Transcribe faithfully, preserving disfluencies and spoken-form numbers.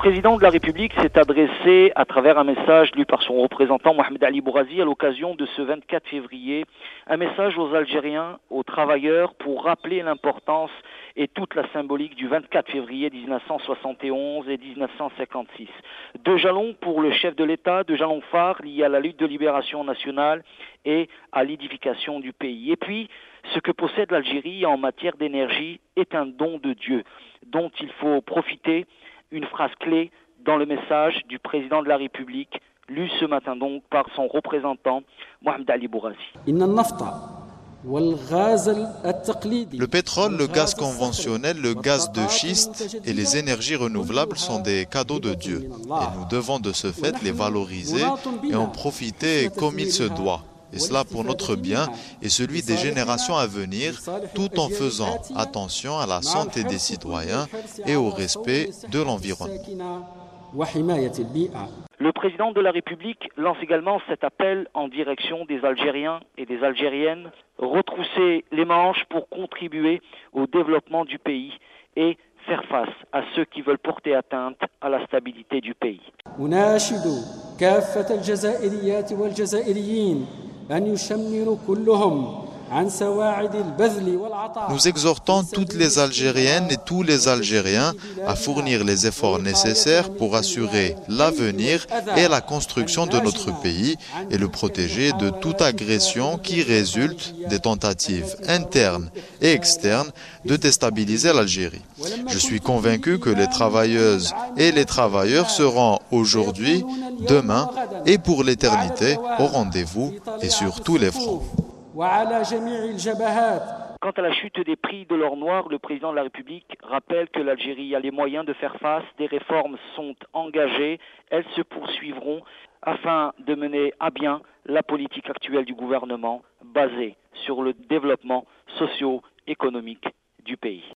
président de la République s'est adressé à travers un message lu par son représentant Mohamed Ali Bouazi à l'occasion de ce vingt-quatre février, un message aux Algériens, aux travailleurs pour rappeler l'importance et toute la symbolique du vingt-quatre février mille neuf cent soixante et onze et mille neuf cent cinquante-six. Deux jalons pour le chef de l'État, deux jalons phares liés à la lutte de libération nationale et à l'édification du pays. Et puis, ce que possède l'Algérie en matière d'énergie est un don de Dieu dont il faut profiter. Une phrase clé dans le message du président de la République, lu ce matin donc par son représentant Mohamed Ali Bouazi. Le pétrole, le gaz conventionnel, le gaz de schiste et les énergies renouvelables sont des cadeaux de Dieu. Et nous devons de ce fait les valoriser et en profiter comme il se doit. Et cela pour notre bien et celui des générations à venir, tout en faisant attention à la santé des citoyens et au respect de l'environnement. Le président de la République lance également cet appel en direction des Algériens et des Algériennes, retrousser les manches pour contribuer au développement du pays et faire face à ceux qui veulent porter atteinte à la stabilité du pays. Nous exhortons toutes les Algériennes et tous les Algériens à fournir les efforts nécessaires pour assurer l'avenir et la construction de notre pays et le protéger de toute agression qui résulte des tentatives internes et externes de déstabiliser l'Algérie. Je suis convaincu que les travailleuses et les travailleurs seront aujourd'hui, demain et pour l'éternité au rendez-vous et sur tous les fronts. Quant à la chute des prix de l'or noir, le président de la République rappelle que l'Algérie a les moyens de faire face. Des réformes sont engagées, elles se poursuivront afin de mener à bien la politique actuelle du gouvernement basée sur le développement socio-économique